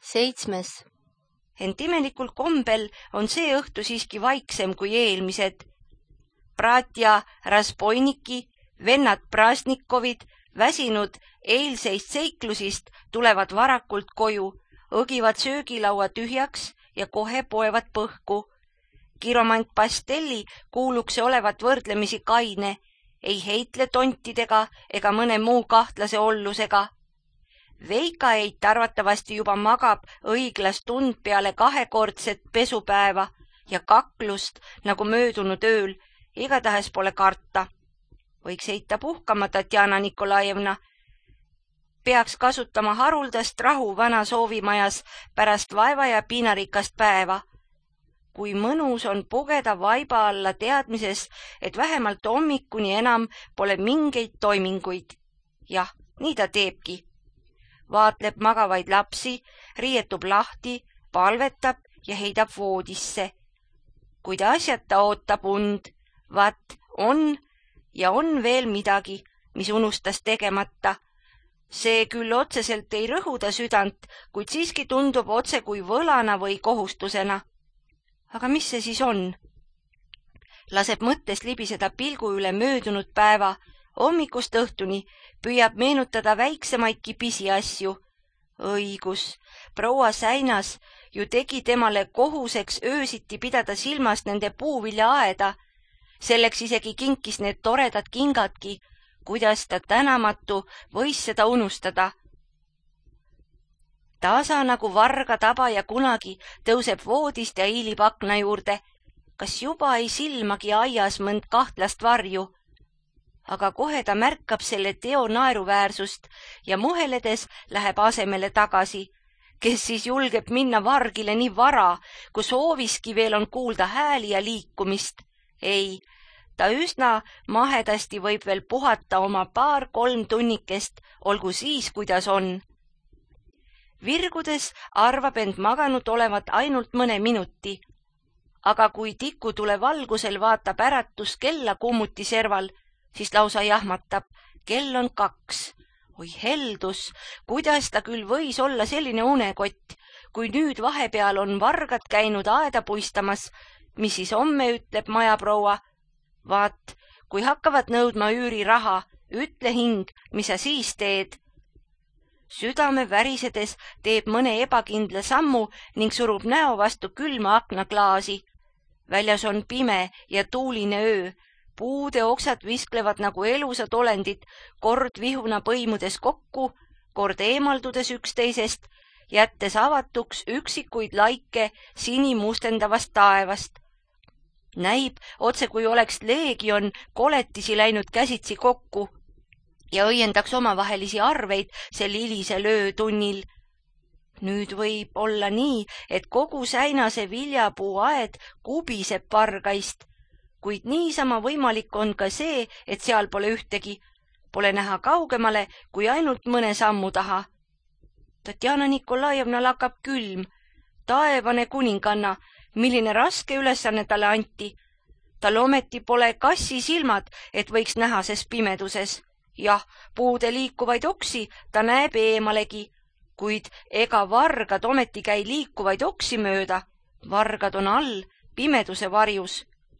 7. Ent imelikul kombel on see õhtu siiski vaiksem kui eelmised. Bratja Raspoiniki, vennad Prasnikovid, väsinud eilseist seiklusist, tulevad varakult koju, õgivad söögilaua tühjaks ja kohe poevad põhku. Kiromant Pastelli kuuluks olevat võrdlemisi kaine, ei heitle tontidega ega mõne muu kahtlase ollusega. Veikaeit arvatavasti juba magab õiglast tund peale 2-kordset pesupäeva ja kaklust nagu möödunud ööl, igatahes pole karta. Võiks heita puhkama Tatjana Nikolajevna. Peaks kasutama haruldast rahu vana soovimajas pärast vaeva ja piinarikast päeva. Kui mõnus on pugeda vaiba alla teadmises, et vähemalt hommikuni enam pole mingeid toiminguid. Jah, nii ta teebki. Vaatleb magavaid lapsi, riietub lahti, palvetab ja heidab voodisse. Kui ta asjata ootab und, vaat on ja on veel midagi, mis unustas tegemata. See küll otseselt ei rõhuda südant, kuid siiski tundub otse kui võlana või kohustusena. Aga mis see siis on? Laseb mõttes libiseda pilgu üle möödunud päeva, hommikust õhtuni, püüab meenutada väiksemaidki pisiasju. Õigus, proua Säinas ju tegi temale kohuseks öösiti pidada silmas nende puuviljaaeda. Selleks isegi kinkis need toredad kingadki, kuidas ta tänamatu võis seda unustada. Tasa nagu varga tabaja kunagi tõuseb voodist ja hiilib akna juurde. Kas juba ei silmagi aias mõnd kahtlast varju? Aga kohe ta märkab selle teo naeruväärsust ja muheledes läheb asemele tagasi, kes siis julgeb minna vargile nii vara, kus hooviski veel on kuulda hääli ja liikumist. Ei, ta üsna mahedasti võib veel puhata oma 2-3 tunnikest, olgu siis, kuidas on. Virgudes arvab end maganud olevat ainult mõne minuti, aga kui tikutule valgusel vaatab äratus kella kummuti serval, siis lausa jahmatab, kell on 2. Oi heldus, kuidas ta küll võis olla selline unekott, kui nüüd vahepeal on vargad käinud aeda puistamas, mis siis homme ütleb majaproua. Vaat, kui hakkavad nõudma üüriraha, ütle hing, mis sa siis teed. Südame värisedes teeb mõne ebakindla sammu ning surub näo vastu külma aknaklaasi. Väljas on pime ja tuuline öö. Puude oksad visklevad nagu elusad olendid, kord vihuna põimudes kokku, kord eemaldudes üksteisest, jättes avatuks üksikuid laike sinimustendavast taevast. Näib, otse kui oleks leegion koletisi läinud käsitsi kokku ja õiendaks omavahelisi arveid sel hilisel öötunnil. Nüüd võib olla nii, et kogu Säinase viljapuu aed kubiseb pargaist, kuid niisama võimalik on ka see, et seal pole ühtegi, pole näha kaugemale kui ainult mõne sammu taha. Tatjana Nikolajevna lakkab külm. Taevane kuninganna, milline raske ülesanne talle anti. Tal ometi pole kassi silmad, et võiks näha ses pimeduses. Jah, puude liikuvaid oksi ta näeb eemalegi, kuid ega vargad ometi käi liikuvaid oksi mööda. Vargad on all, pimeduse varjus.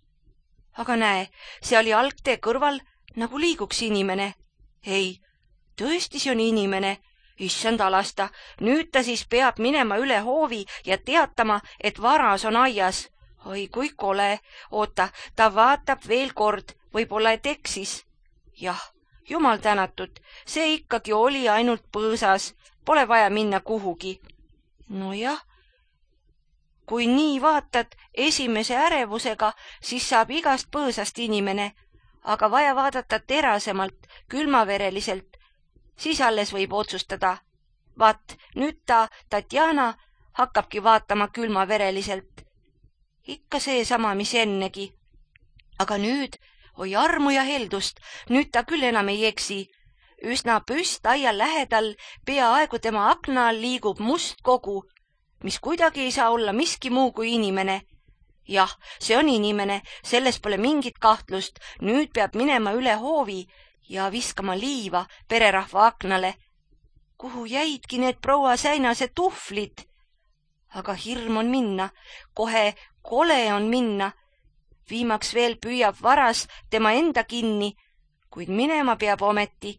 Aga näe, see oli algtee kõrval, nagu liiguks inimene. Ei, tõesti see on inimene. Issand alasta, nüüd ta siis peab minema üle hoovi ja teatama, et varas on aias. Oi, kui kole. Oota, ta vaatab veel kord, võib-olla et eksis. Jah, jumal tänatud, see ikkagi oli ainult põõsas, pole vaja minna kuhugi. Nojah. Kui nii vaatad esimese ärevusega, siis saab igast põõsast inimene, aga vaja vaadata terasemalt, külmavereliselt, siis alles võib otsustada. Vaat, nüüd Tatjana hakkabki vaatama külmavereliselt. Ikka seesama, mis ennegi. Aga nüüd, oi armu ja heldust, nüüd ta küll enam ei eksi. Üsna püst aia lähedal, peaaegu tema akna all liigub must kogu, mis kuidagi ei saa olla miski muu kui inimene. Jah, see on inimene, selles pole mingit kahtlust, nüüd peab minema üle hoovi ja viskama liiva pererahva aknale. Kuhu jäidki need proua Säinase tuhvlid? aga hirm on minna, kohe kole on minna. Viimaks veel püüab varas tema enda kinni, kuid minema peab ometi.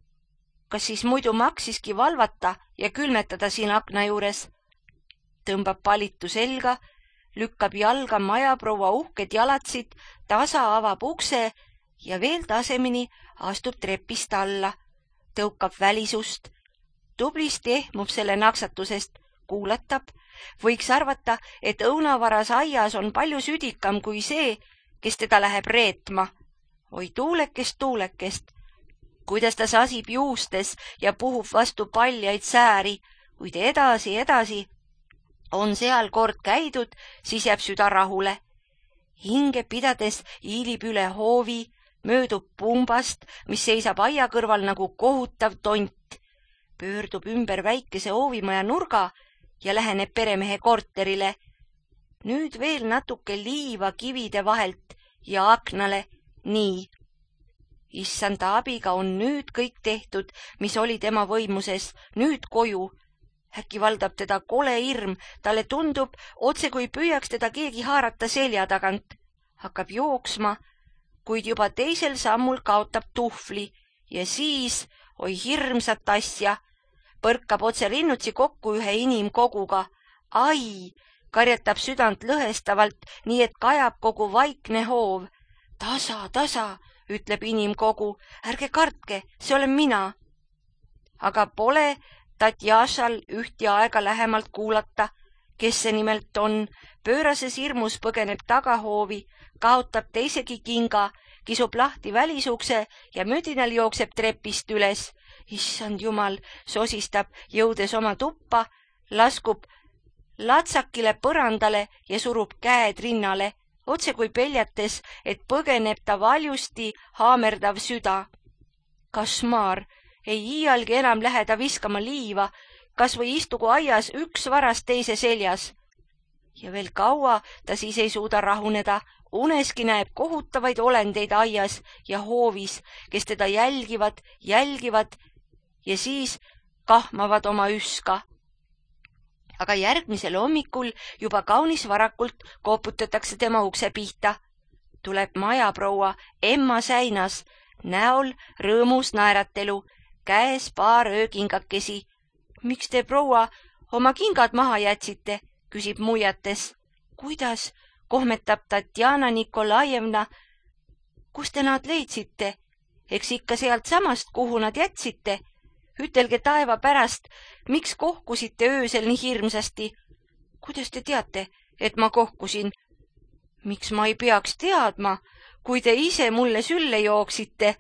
Kas siis muidu maksiski valvata ja külmetada siin akna juures? Tõmbab palitu selga, lükkab jalga majaproua uhked jalatsid, tasa avab ukse ja veel tasemini astub trepist alla, tõukab välisust. Tublisti ehmub selle naksatusest, kuulatab. Võiks arvata, et õunavaras aias on palju südikam kui see, kes teda läheb reetma. Oi tuulekest, kuidas ta sasib juustes ja puhub vastu paljaid sääri, kuid edasi on seal kord käidud, siis jääb süda rahule. Hinge pidades hiilib üle hoovi, möödub pumbast, mis seisab aia kõrval nagu kohutav tont. Pöördub ümber väikese hoovimaja nurga ja läheneb peremehe korterile. Nüüd veel natuke liiva kivide vahelt ja aknale, nii. Issanda abiga on nüüd kõik tehtud, mis oli tema võimuses, nüüd koju. Äkki valdab teda kole hirm, talle tundub, otse kui püüaks teda keegi haarata selja tagant. Hakkab jooksma, kuid juba teisel sammul kaotab tuhvli ja siis, oi hirmsat asja, põrkab otse rinnutsi kokku ühe inimkoguga. Ai, karjatab südant lõhestavalt, nii et kajab kogu vaikne hoov. Tasa, ütleb inimkogu, ärge kartke, see olen mina. Aga pole Tatjašal ühti aega lähemalt kuulata, kes see nimelt on. Pöörases hirmus põgeneb tagahoovi, kaotab teisegi kinga, kisub lahti välisukse ja müdinal jookseb trepist üles. Issand jumal, sosistab, jõudes oma tuppa, laskub latsakile põrandale ja surub käed rinnale, otse kui peljates, et põgeneb ta valjusti haamerdav süda. Kašmaar, ei iialgi enam lähe ta viskama liiva, kas või istugu aias üks varas teise seljas. Ja veel kaua ta siis ei suuda rahuneda, uneski näeb kohutavaid olendeid aias ja hoovis, kes teda jälgivad ja siis kahmavad oma üska. Aga järgmisel hommikul juba kaunis varakult koputatakse tema ukse pihta. Tuleb majaproua Emma säinas, näol rõõmus naeratelu, käes paar öökingakesi. Miks te, proua, oma kingad maha jätsite, küsib muiates. Kuidas, kohmetab Tatjana Nikolajevna. Kus te nad leidsite? Eks ikka sealt samast, kuhu nad jätsite. Ütelge taeva pärast, miks kohkusite öösel nii hirmsasti? Kuidas te teate, et ma kohkusin? Miks ma ei peaks teadma, kui te ise mulle sülle jooksite?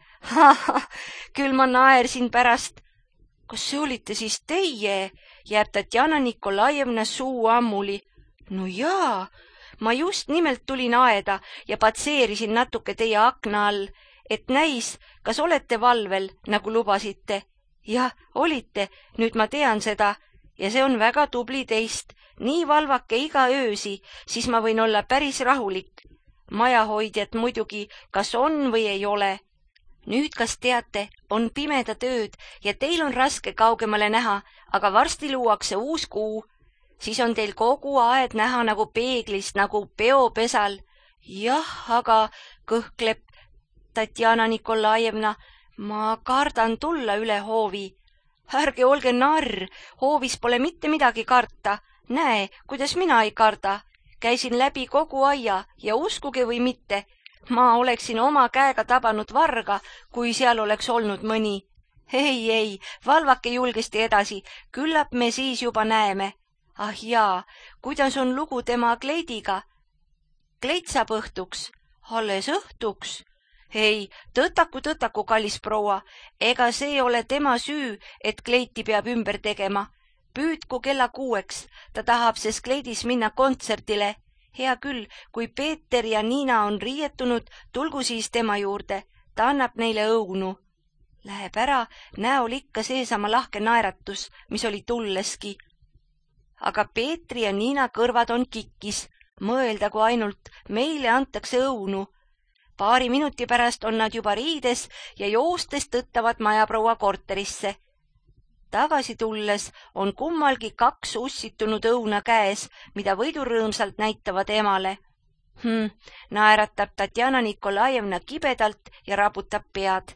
Küll ma naersin pärast. Kas see olite siis teie? Jääb Tatjana Nikolajevna suu ammuli. No jaa, ma just nimelt tulin aeda ja patseerisin natuke teie akna all, et näis, kas olete valvel, nagu lubasite. Jah, olite, nüüd ma tean seda ja see on väga tubli teist. Nii valvake iga öösi, siis ma võin olla päris rahulik. Majahoidjat muidugi, kas on või ei ole. Nüüd, kas teate, on pimedad ööd ja teil on raske kaugemale näha, aga varsti luuakse uus kuu. Siis on teil kogu aed näha nagu peeglist, nagu peopesal. Jah, aga kõhkleb Tatjana Nikolajevna, ma kardan tulla üle hoovi. Ärge olge narr, hoovis pole mitte midagi karta. Näe, kuidas mina ei karda. Käisin läbi kogu aia ja uskuge või mitte, ma oleksin oma käega tabanud varga, kui seal oleks olnud mõni. Ei, valvake julgesti edasi, küllap me siis juba näeme. Ah jaa, kuidas on lugu tema kleidiga? Kleit saab õhtuks, alles õhtuks. Ei, tõtaku, kallis proua, ega see ole tema süü, et kleiti peab ümber tegema. Püüdku kella 6, ta tahab ses kleidis minna kontserdile. Hea küll, kui Peeter ja Niina on riietunud, tulgu siis tema juurde, ta annab neile õunu. Läheb ära, näol ikka seesama lahke naeratus, mis oli tulleski. Aga Peetri ja Niina kõrvad on kikkis, mõeldagu ainult, meile antakse õunu. Paari minuti pärast on nad juba riides ja joostes tõttavad majaproua korterisse. Tagasi tulles on kummalgi 2 ussitunud õuna käes, mida võidurõõmsalt näitavad emale. Naeratab Tatjana Nikolajevna kibedalt ja raputab pead.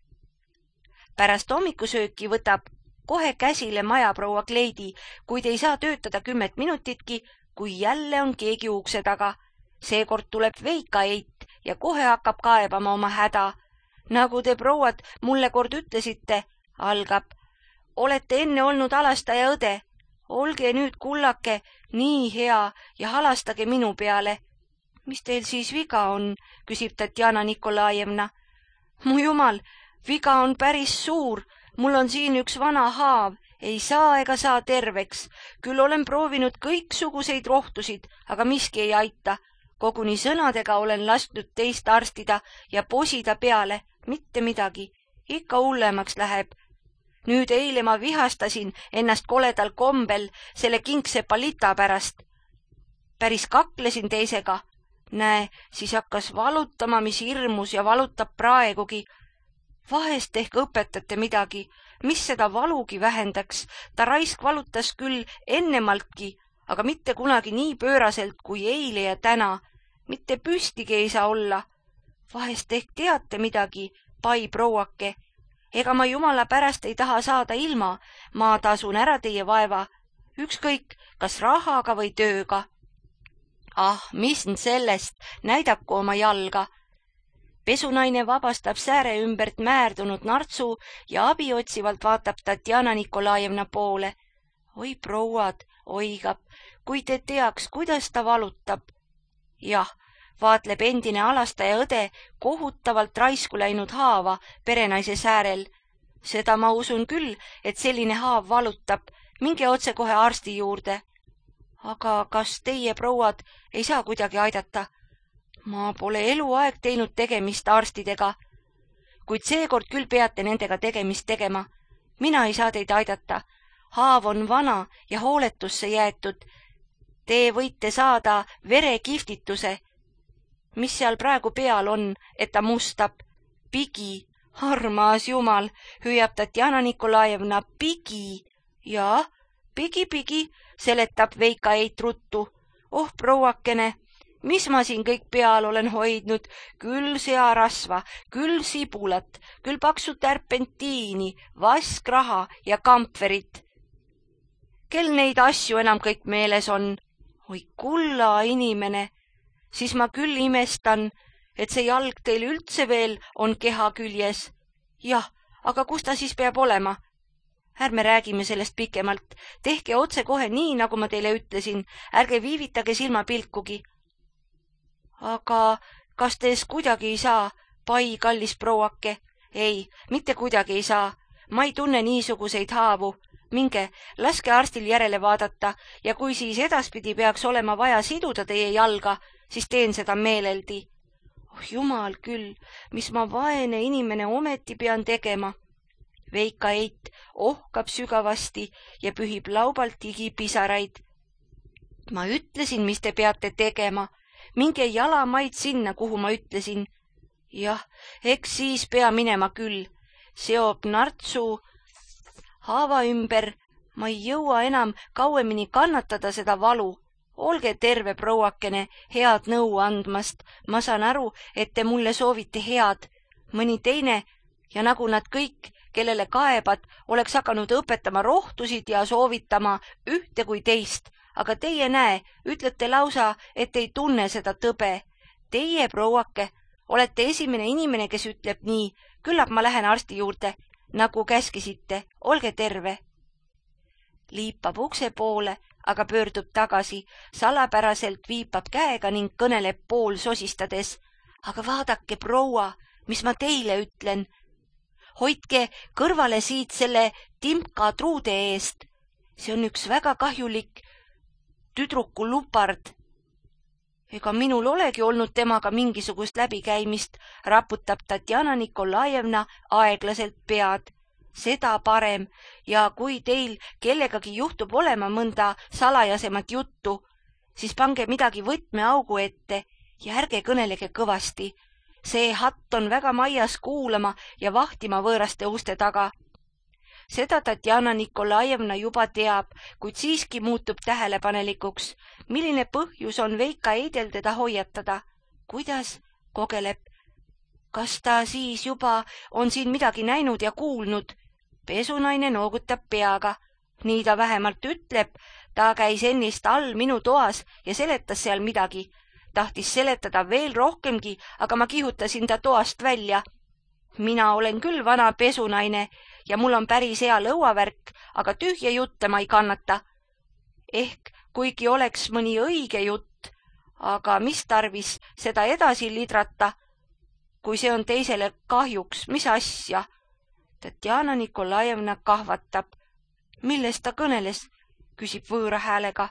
Pärast hommikusööki võtab kohe käsile majaproua Kleidi, kuid ei saa töötada 10 minutitki, kui jälle on keegi ukse taga. Seekord tuleb Veika Eit ja kohe hakkab kaebama oma häda. Nagu te, prouad, mulle kord ütlesite, algab. Olete enne olnud halastaja õde. Olge nüüd, kullake, nii hea ja halastage minu peale. Mis teil siis viga on, küsib Tatjana Nikolajevna. Mu jumal, viga on päris suur. Mul on siin üks vana haav. Ei saa ega saa terveks. Küll olen proovinud kõiksuguseid rohtusid, aga miski ei aita. Koguni sõnadega olen lasknud teist arstida ja posida peale. Mitte midagi. Ikka hullemaks läheb. Nüüd eile ma vihastasin ennast koledal kombel selle kingsepalita pärast. Päris kaklesin teisega. Näe, siis hakkas valutama, mis hirmus ja valutab praegugi. Vahest ehk õpetate midagi, mis seda valugi vähendaks. Ta raisk valutas küll ennemaltki, aga mitte kunagi nii pööraselt kui eile ja täna. Mitte püstigi ei saa olla. Vahest ehk teate midagi, pai prouake. Ega ma jumala pärast ei taha saada ilma. Ma tasun ära teie vaeva. Ükskõik, kas rahaga või tööga. Ah, mis sellest, näidaku oma jalga. Pesunaine vabastab sääre ümbert määrdunud nartsu ja abiotsivalt vaatab Tatjana Nikolajevna poole. Oi, prouad, oigab, kui te teaks, kuidas ta valutab. Jah, vaatleb endine halastaja õde kohutavalt raisku läinud haava perenaise säärel. Seda ma usun küll, et selline haav valutab. Minge otse kohe arsti juurde. Aga kas teie, prouad, ei saa kuidagi aidata? Ma pole eluaeg teinud tegemist arstidega, kuid seekord küll peate nendega tegemist tegema. Mina ei saa teid aidata. Haav on vana ja hooletusse jäetud. Te võite saada verekihvtituse. Mis seal praegu peal on, et ta mustab? Pigi. Armas jumal, hüüab Tatjana Nikolajevna, pigi. Jaa, pigi, seletab Veika Eit ruttu. Oh, prouakene, mis ma siin kõik peal olen hoidnud, küll searasva, küll sibulat, küll paksu tärpentiini, vaskraha ja kampverit. Kel neid asju enam kõik meeles on? Oi, kulla inimene, siis ma küll imestan, et see jalg teil üldse veel on keha küljes. Jah, aga kus ta siis peab olema? Ärme räägime sellest pikemalt. Tehke otse kohe nii, nagu ma teile ütlesin. Ärge viivitage silmapilkugi. Aga kas tees kuidagi ei saa, pai, kallis prouake? Ei, mitte kuidagi ei saa. Ma ei tunne niisuguseid haavu. Minge, laske arstil järele vaadata ja kui siis edaspidi peaks olema vaja siduda teie jalga, siis teen seda meeleldi. Oh, jumal küll, mis ma vaene inimene ometi pean tegema. Veika Eit ohkab sügavasti ja pühib laubalt higipisaraid. Ma ütlesin, mis te peate tegema. Minge jalamaid sinna, kuhu ma ütlesin. Jah, eks siis pea minema küll. Seob nartsu haava ümber. Ma ei jõua enam kauemini kannatada seda valu. Olge terve, prouakene, head nõu andmast. Ma saan aru, et te mulle soovite head. Mõni teine ja nagu nad kõik, kellele kaebad, oleks hakanud õpetama rohtusid ja soovitama ühte kui teist. Aga teie näe, ütlete lausa, et ei tunne seda tõbe. Teie, prouake, olete esimene inimene, kes ütleb nii. Küllap ma lähen arsti juurde, nagu käskisite. Olge terve. Liipab ukse poole, aga pöördub tagasi, salapäraselt viipab käega ning kõneleb pool sosistades. Aga vaadake, proua, mis ma teile ütlen. Hoidke kõrvale siit selle Timka truude eest. See on üks väga kahjulik tüdruku lupard. Ega minul olegi olnud temaga mingisugust läbikäimist, raputab Tatjana Nikolajevna aeglaselt pead. Seda parem ja kui teil kellegagi juhtub olema mõnda salajasemat juttu, siis pange midagi võtmeaugu ette ja ärge kõnelege kõvasti. See hatt on väga maias kuulama ja vahtima võõraste uste taga. Seda Tatjana Nikolajevna juba teab, kuid siiski muutub tähelepanelikuks. Milline põhjus on Veika Eidel teda hoiatada? Kuidas? Kogeleb. Kas ta siis juba on siin midagi näinud ja kuulnud? Pesunaine noogutab peaga. Nii ta vähemalt ütleb. Ta käis ennist all minu toas ja seletas seal midagi. Tahtis seletada veel rohkemgi, aga ma kihutasin ta toast välja. Mina olen küll vana pesunaine ja mul on päris hea lõuavärk, aga tühje jutte ma ei kannata. Ehk kuigi oleks mõni õige jutt, aga mis tarvis seda edasi lidrata, kui see on teisele kahjuks, mis asja? Tatjana Nikolajevna kahvatab. Millest ta kõneles? Küsib võõra häälega.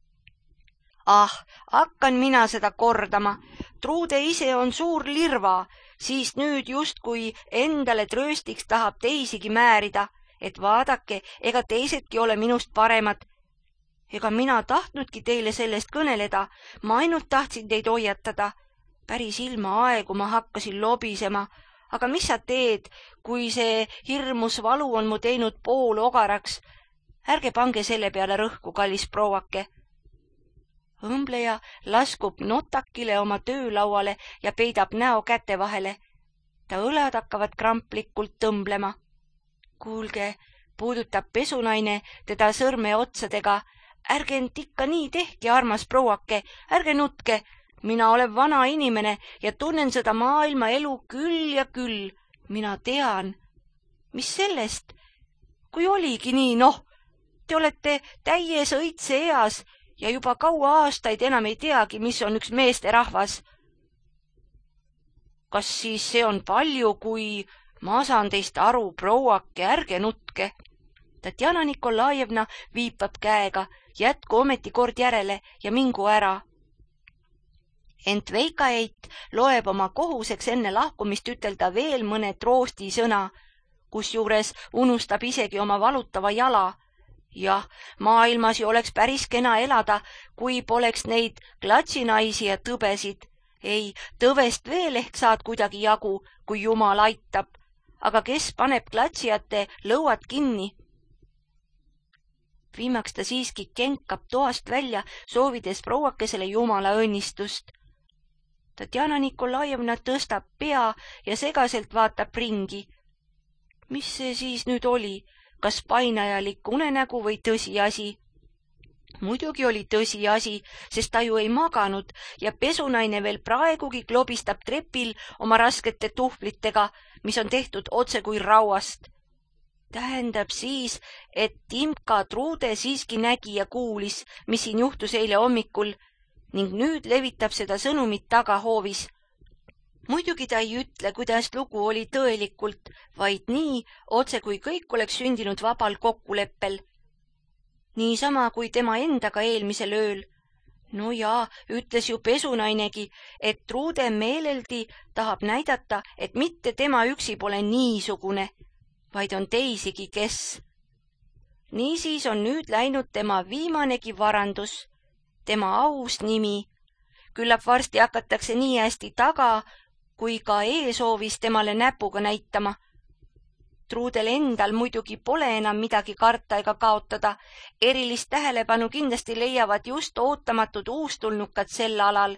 Hakkan mina seda kordama. Truude ise on suur lirva, siis nüüd justkui endale trööstiks tahab teisigi määrida, et vaadake, ega teisedki ole minust paremad. Ega mina tahtnudki teile sellest kõneleda, ma ainult tahtsin teid hoiatada. Päris ilma aegu ma hakkasin lobisema, aga mis sa teed, kui see hirmus valu on mu teinud poologaraks? Ärge pange selle peale rõhku, kallis prouake. Õmbleja laskub notakile oma töölauale ja peidab näo käte vahele. Ta õlad hakkavad kramplikult tõmblema. Kuulge, puudutab pesunaine teda sõrme otsadega. Ärge end ikka nii tehke, armas prouake, ärge nutke. Mina olen vana inimene ja tunnen seda maailma elu küll ja küll. Mina tean. Mis sellest? Kui oligi nii, te olete täies õitse eas ja juba kaua aastaid enam ei teagi, mis on üks meesterahvas. Kas siis see on palju, kui ma saan teist aru, prouake, ärge nutke? Tatjana Nikolajevna viipab käega, jätku ometi kord järele ja mingu ära. Ent Veika Eit loeb oma kohuseks enne lahkumist ütelda veel mõne troosti sõna, kusjuures unustab isegi oma valutava jala. Jah, maailmas ju oleks päris kena elada, kui poleks neid klatsinaisi ja tõbesid. Ei, tõvest veel ehk saad kuidagi jagu, kui Jumal aitab. Aga kes paneb klatsijate lõuad kinni? Viimaks ta siiski kenkab toast välja, soovides prouakesele Jumala õnnistust. Tatjana Nikolajevna tõstab pea ja segaselt vaatab ringi. Mis see siis nüüd oli? Kas painajalik unenägu või tõsiasi? Muidugi oli tõsiasi, sest ta ju ei maganud ja pesunaine veel praegugi klobistab trepil oma raskete tuhvlitega, mis on tehtud otse kui rauast. Tähendab siis, et Timka Truude siiski nägi ja kuulis, mis siin juhtus eile hommikul ning nüüd levitab seda sõnumit tagahoovis. Muidugi ta ei ütle, kuidas lugu oli tõelikult, vaid nii, otse kui kõik oleks sündinud vabal kokkuleppel. Niisama kui tema endaga eelmisel ööl. No jaa, ütles ju pesunainegi, et Truude meeleldi tahab näidata, et mitte tema üksi pole niisugune, vaid on teisigi, kes. Niisiis on nüüd läinud tema viimanegi varandus, tema aus nimi. Küllap varsti hakatakse nii hästi taga, kui ka eesoovis temale näpuga näitama. Truudel endal muidugi pole enam midagi karta ega kaotada. Erilist tähelepanu kindlasti leiavad just ootamatud uustulnukad sel alal.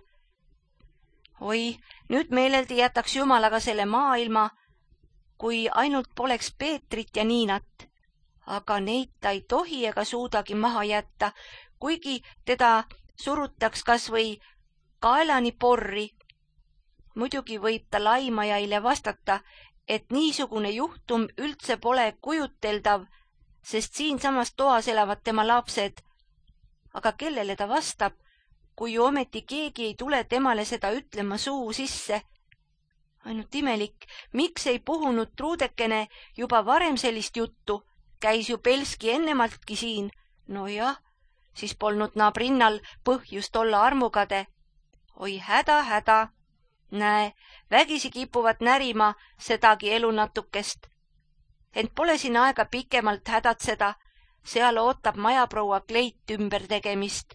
Oi, nüüd meeleldi jätaks Jumalaga selle maailma, kui ainult poleks Peetrit ja Niinat. Aga neid ta ei tohi ega suudagi maha jätta, kuigi teda surutaks kas või kaelani porri. Muidugi võib ta laimajaile vastata, et niisugune juhtum üldse pole kujuteldav, sest siinsamas toas elavad tema lapsed. Aga kellele ta vastab, kui ju ometi keegi ei tule temale seda ütlema suu sisse? Ainult imelik, miks ei puhunud Truudekene juba varem sellist juttu? Käis ju Belski ennemaltki siin. No jah, siis polnud naabrinnal põhjust olla armukade. Oi häda. Näe, vägisi kipuvad närima sedagi elu natukest. Ent pole siin aega pikemalt hädatseda, seal ootab majaproua kleit ümber tegemist.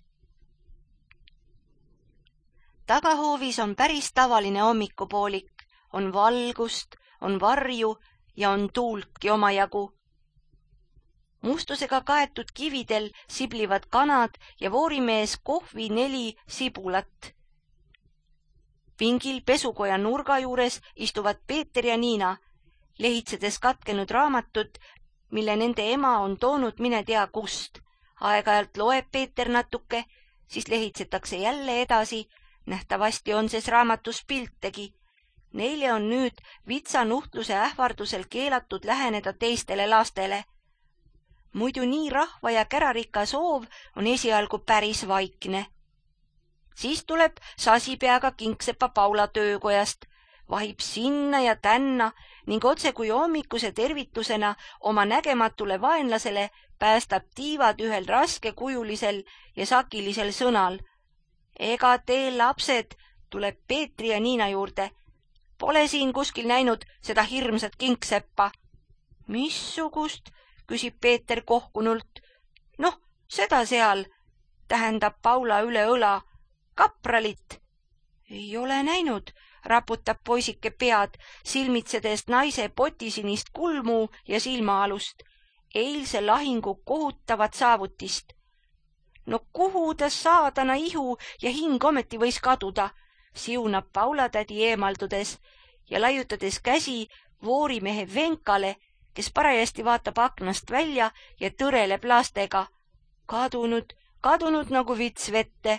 Tagahoovis on päris tavaline hommikupoolik, on valgust, on varju ja on tuultki omajagu. Mustusega kaetud kividel siblivad kanad ja voorimees kohvi 4 sibulat. Pingil pesukoja nurga juures istuvad Peeter ja Niina, lehitsedes katkenud raamatut, mille nende ema on toonud mine tea kust. Aeg-ajalt loeb Peeter natuke, siis lehitsetakse jälle edasi. Nähtavasti on ses raamatus piltegi. Neile on nüüd vitsanuhtluse ähvardusel keelatud läheneda teistele lastele. Muidu nii rahva ja kärarika soov on esialgu päris vaikne. Siis tuleb sasipeaga Kingsepa Paula töökojast, vahib sinna ja tänna ning otse kui hommikuse tervitusena oma nägematule vaenlasele päästab tiivad ühel raskekujulisel ja sakilisel sõnal. Ega te lapsed, tuleb Peetri ja Niina juurde. Pole siin kuskil näinud seda hirmsat Kingseppa. Missugust, küsib Peeter kohkunult. Noh, seda seal, tähendab Paula üle õla. Kapralit. Ei ole näinud, raputab poisike pead, silmitsedes naise potisinist kulmu ja silmaalust. Eilse lahingu kohutavat saavutist. No kuhu ta saadana ihu ja hing ometi võis kaduda, siunab Paula tädi eemaldudes ja laiutades käsi voorimehe Venkale, kes parajasti vaatab aknast välja ja tõreleb lastega. Kadunud nagu vits vette.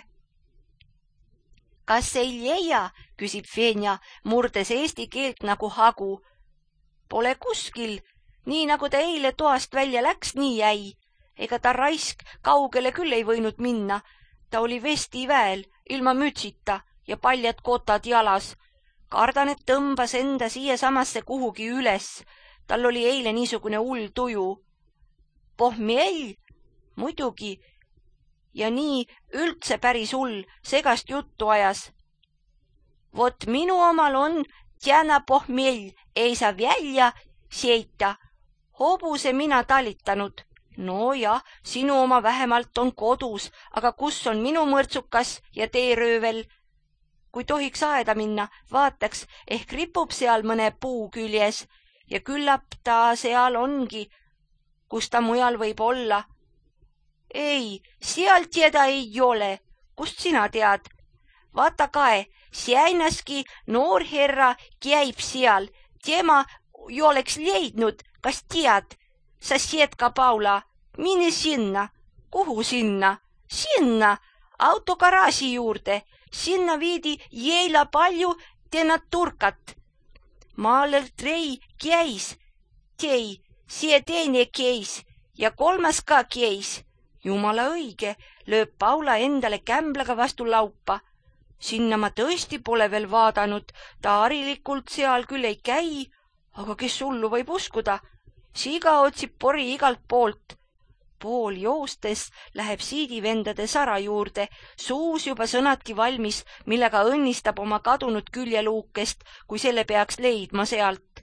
Kas ei leia, küsib Fenja, murdes eesti keelt nagu hagu. Pole kuskil, nii nagu ta eile toast välja läks, nii jäi. Ega ta raisk kaugele küll ei võinud minna. Ta oli vestiväel, ilma mütsita ja paljad kotad jalas. Kardan, et tõmbas enda siia samasse kuhugi üles. Tal oli eile niisugune hull tuju. Pohmiel? Muidugi. Ja nii üldse päris hull, segast juttu ajas. Vot minu omal on tjäna pohmiel, ei saa välja seita. Hobuse mina talitanud. No jah, sinu oma vähemalt on kodus, aga kus on minu mõrtsukas ja teeröövel? Kui tohiks aeda minna, vaataks, ehk ripub seal mõne puu küljes ja küllap ta seal ongi, kus ta mujal võib olla. Ei, seal teda ei ole. Kust sina tead? Vaata kae, säinaski noor herra käib seal. Tema ju oleks leidnud, kas tead? Sasjedka Paula, mine sinna. Kuhu sinna? Sinna, autogaraaži juurde. Sinna viidi jäila palju tena turkat. Maalel trei käis. Tei, see teine käis ja kolmas ka käis. Jumala õige, lööb Paula endale kämblaga vastu laupa. Sinna ma tõesti pole veel vaadanud. Ta harilikult seal küll ei käi, aga kes hullu võib uskuda? Siga otsib pori igalt poolt. Pool joostes läheb siidivendade Sara juurde, suus juba sõnadki valmis, millega õnnistab oma kadunud küljeluukest, kui selle peaks leidma sealt.